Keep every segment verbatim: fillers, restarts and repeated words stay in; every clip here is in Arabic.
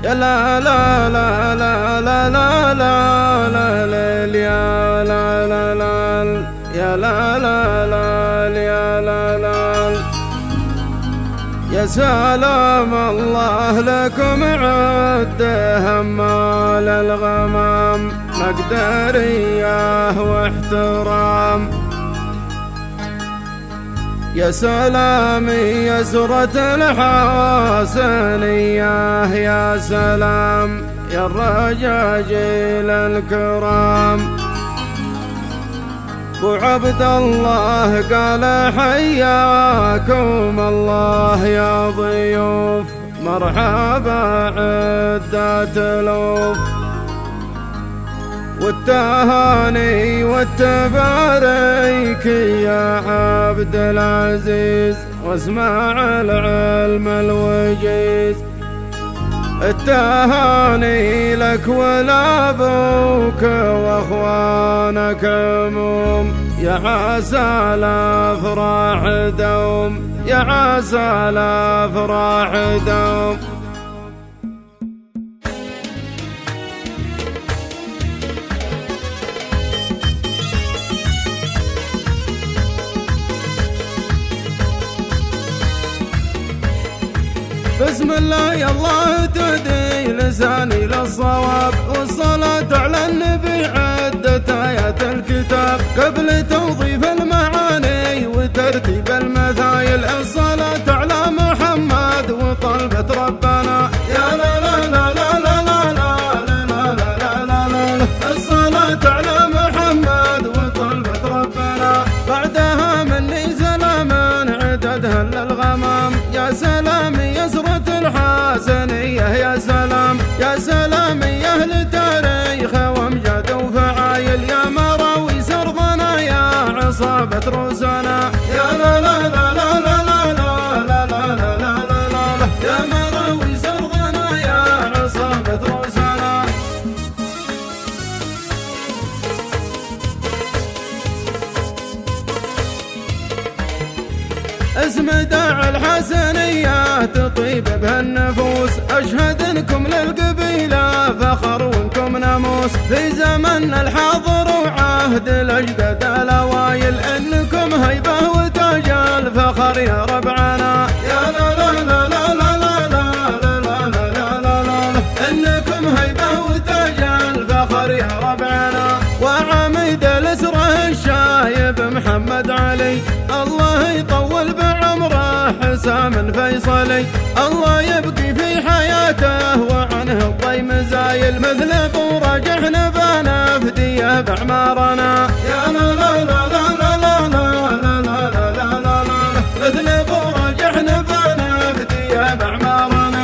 يا لا لا لا لا لا لا لا لا لا يا لا لا لا يا لا لا لا يا لا لا. يا سلام الله لكم عد همال الغمام مقدريه واحترام. يا سلامي يا سرة الحسنية يا سلام يا الرجاجيل الكرام. ابو عبد الله قال حياكم الله يا ضيوف مرحبا عدة الوف. والتهاني والتباريك يا عبد العزيز واسمع العلم الوجيز. التهاني لك ولابوك واخوانك عموم يا عسى الافراح دوم يا عسى الافراح دوم. بسم الله يا الله تهدي لساني للصواب. والصلاة على النبي عدة آيات الكتاب قبل توظيف المعاني وترتيب المثايل. الصلاة على محمد وطلبة ربنا يا لا لا لا لا لا لا لا لا لا لا. الصلاة على محمد وطلبة ربنا بعدها مني سلاما عددها للغمام. يا سلام يا سرة الحسنية يا سلام يا سلام يا أهل تاريخ وامجاد وفعايل. يا مراوي سرضنا يا عصابة روسنا يا لا لا لا لا لا لا لا لا لا لا لا. يا مراوي سرضنا يا عصابة روسنا. اسم داع الحسنية تطيب بها النفوس. أشهد انكم للقبيلة فخر وانكم ناموس في زمن الحاضر وعهد الأجداد الأوايل. انكم هيبة وتاج الفخر يا ربعنا يا لا لا لا لا لا لا لا لا لا لا لا. انكم هيبة وتاج الفخر يا ربعنا. وعميد الاسره الشايب محمد علي الله يطول بعمره حسام فيصلي. الله يبقي في حياته وعنه الضيم زايل. مثل ابو راجح نبانا فديه بعمارنا يا لا لا لا لا لا لا لا لا لا لا لا. مثل ابو راجح نبانا فديه بعمارنا.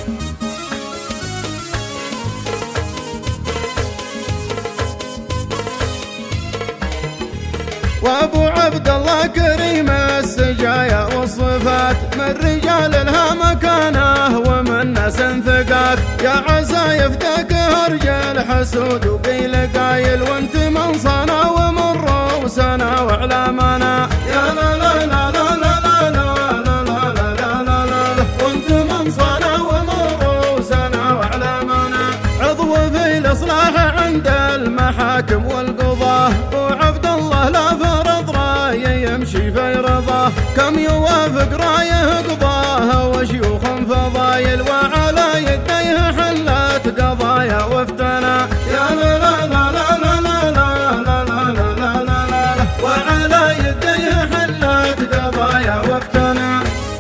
وابو عبد الله كريم السجايا والصفات من رجال لها مكانه ومن ناس ثقات. يا عسى يفتك رجال حسود وقيل قايل. وانت من صنع ومن روسنا واعلامنا يا لا لا لا لا لا لا لا لا لا لا لا. وانت من صنع ومن روسنا واعلامنا. عضو في الاصلاح عند المحاكم والقضاه. وعبد الله لا فرض رايه يمشي في رضاه. كم يوافق رايه قضاه وشيوخ فضايل. وعلى يديه حلت قضايا وافتنا يا لا لا لا لا لا لا لا لا لا لا لا. وعلى يديه حلت قضايا وافتنا.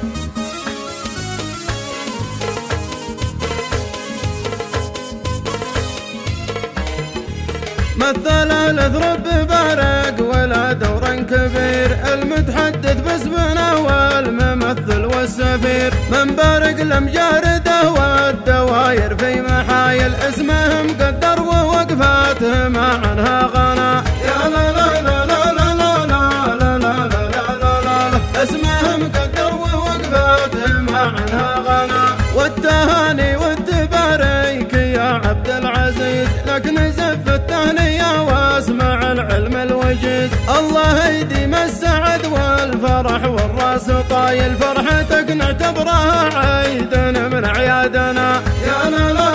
مثل الاذرب بارق ولا دور كبير. المتحدث باسمنا والممثل والسفير. من بارق الامجارده والدواير في محايل. اسمه مقدر ووقفاته ما عنها غنى يا لا لا لا لا لا لا لا لا لا لا لا. اسمه مقدر ووقفاته ما عنها غنى. والتهاني والتباريك يا عبد العزيز لك نزف التهنية واسمع العلم الوجيز. الله يديم السعد والفرح والراس طايل. فرحتك نعتبرها عيد من اعيادنا يا لا لا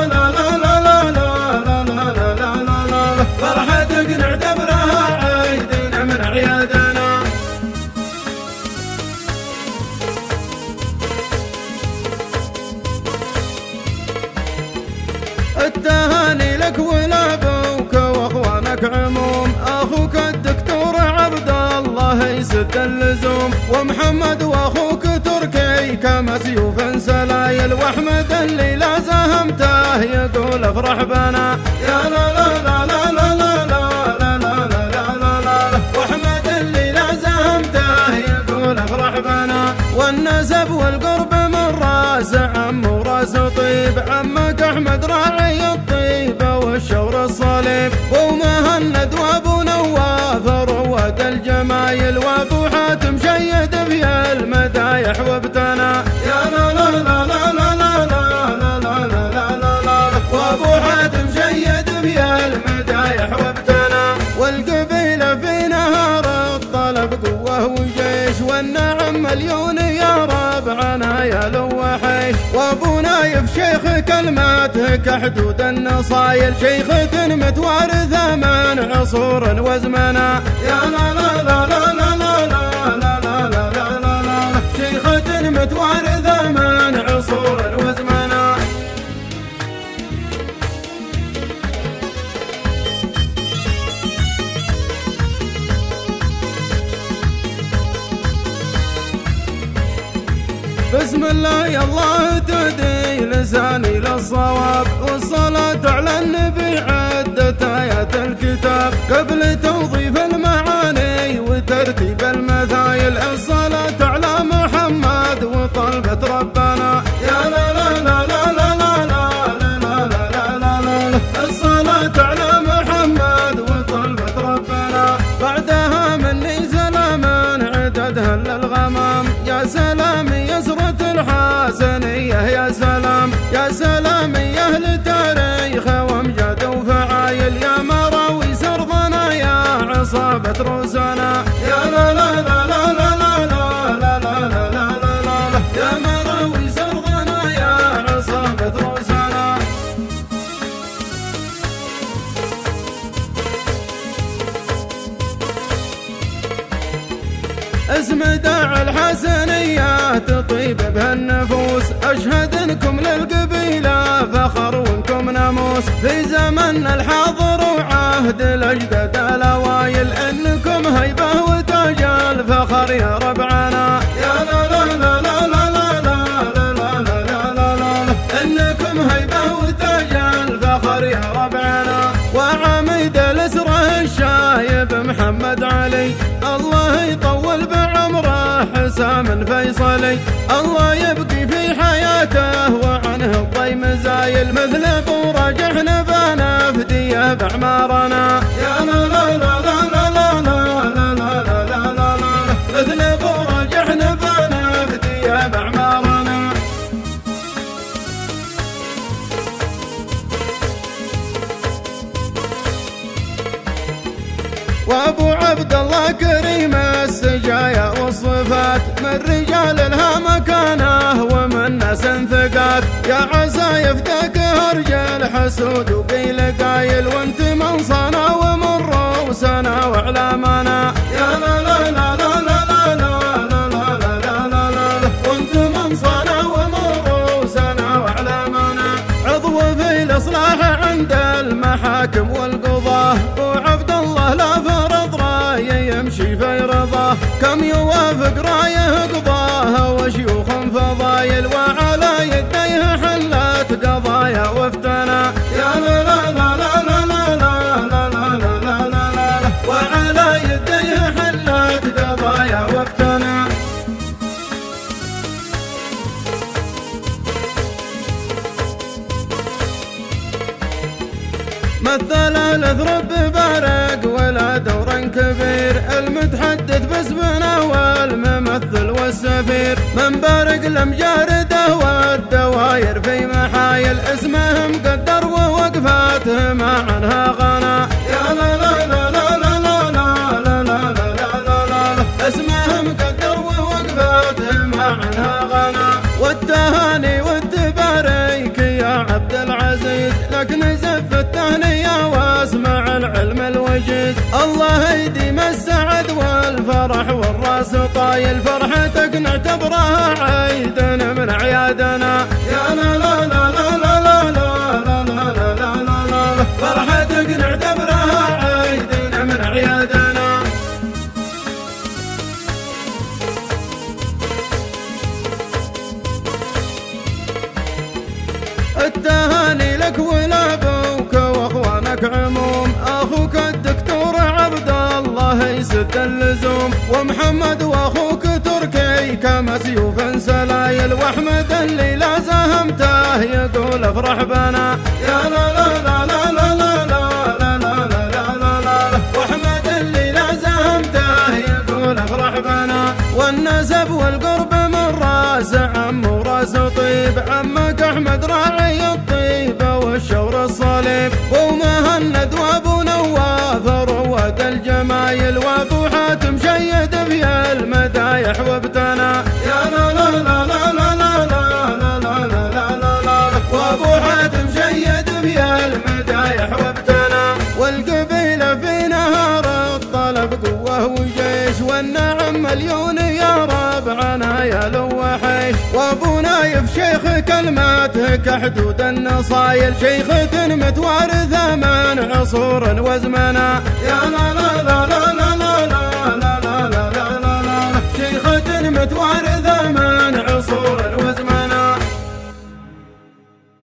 التهاني لك ولابوك واخوانك عموم، اخوك الدكتور عبد الله يسد اللزوم، ومحمد واخوك تركي كما سيوف سلايل، واحمد اللي لا زهمته يقول افرح بنا يا لا لا لا لا لا لا لا لا لا لا لا، واحمد اللي لا زهمته يقول افرح بنا، والنسب والقرب من راس عم وراس طيب، عمك احمد راعي الطيبه والشور الصليب، ومهند وابو نواف رواد الجمايل، وابو حاتم شيد في المدايح وابتنى يا لا لا لا لا لا لا لا لا لا لا لا، وابو حاتم شيد في المدايح وابتنى، والقبيله في نهار الطلب قوه وجيش، والنعم مليون يا ربعنا يا لوحيش، وابو نايف شيخ كلماته كحدود النصايل، شيخ متوارثه من عصور وزمنا يا لا لا لا لا لا لا لا لا لا لا لا لا، شيخ متوارثه من عصور وزمنا. بسم الله يا الله تهدي لساني للصواب، والصلاة على النبي عدة آيات الكتاب، قبل توظيف المعاني وترتيب المثايل، الصلاة على محمد وطلبة ربنا يا لا لا لا لا لا لا لا لا لا لا لا، الصلاة على محمد وطلبة ربنا، بعدها مني سلاما عددها للغمام، يا سلام يسرة الحسنية يا سلام، يا سلام يا أهل تاريخ وامجاد وفعايل، يا مراوي سرضنا يا عصابة روسنا يا لا لا لا لا لا لا لا لا لا لا لا، يا مراوي سرضنا يا عصابة روسنا. اسم داع الحسنيات طيب بها النفوس، أشهد انكم للقبيلة فخر وانكم ناموس، في زمن الحاضر وعهد الأجداد الأوايل، انكم هيبة وتاج الفخر يا ربعنا يا لا لا لا لا لا لا لا لا لا لا لا، انكم هيبة وتاج الفخر يا ربعنا، وعميد الاسره الشايب محمد علي، الله يطول بعمره حسام فيصلي، الله يبقي في حياته وعنه الضيم زايل، مثل ابو راجح نبانا فديه باعمارنا يا لا لا لا لا لا لا لا لا لا لا لا لا، مثل ابو راجح نبانا فديه باعمارنا. وابو عبد الله كريم السجايا والصفات، من رجال لها مكانه ومن ناس ثقات، يا عسى يفتك رجال حسود وقيل قايل، وانت من صنا ومن روسنا واعلامنا يا لا لا لا لا لا لا لا لا لا لا لا، وانت من صنا ومن روسنا واعلامنا، عضو في الاصلاح عند المحاكم والقضاه، وعبد الله لا فرض رايه يمشي في رضاه، كم يوافق رايه قضاه وشيوخ فضايل، وعلى يديه حلت قضايا وافتنا يا لا لا لا لا لا لا لا لا لا لا لا، وعلى يديه حلت قضايا وافتنا. مثل الاذرب بارق ولا دور كبير، المتحدث باسمنا والممثل والسفير، من بارق الامجارده والدواير في محايل، اسمه مقدر ووقفاته ما عنها غنى يا لا لا لا لا لا لا لا لا لا لا لا، اسمه مقدر ووقفاته ما عنها غنى، والتهاني والتباريك يا عبد العزيز، لك نزف التهنية واسمع العلم الوجيز، الله يديم السعد والفرح والراس طايل، فرحتك نعتبرها عيد من اعيادنا يا لا لا لا لا لا لا لا لا لا لا التهاني لك ولابوك واخوانك عموم، اخوك الدكتور عبد الله يسد اللزوم، ومحمد واخوك تركي كما سيوف سلايل، واحمد اللي لا زهمته يقول افرح بنا يا لا لا لا لا لا لا لا لا لا لا لا، واحمد اللي لا زهمته يقول افرح بنا، والنسب والقرب من راس عم وراس طيب، عمك احمد راعي الطيبه والشور الصليب، ومهند وابو نواف رواد الجمايل، وابو حاتم شيد في المدايح وابتنى يا لا لا لا لا لا لا لا لا لا لا لا، وابو حاتم شيد في المدايح وابتنى، والقبيله في نهار الطلب قوه وجيش، والنعم مليون يا رب عنايا لوحيش، وابو نايف شيخ كلماته كحدود النصايل، شيخة متوارثه من عصور وزمنا يا لا لا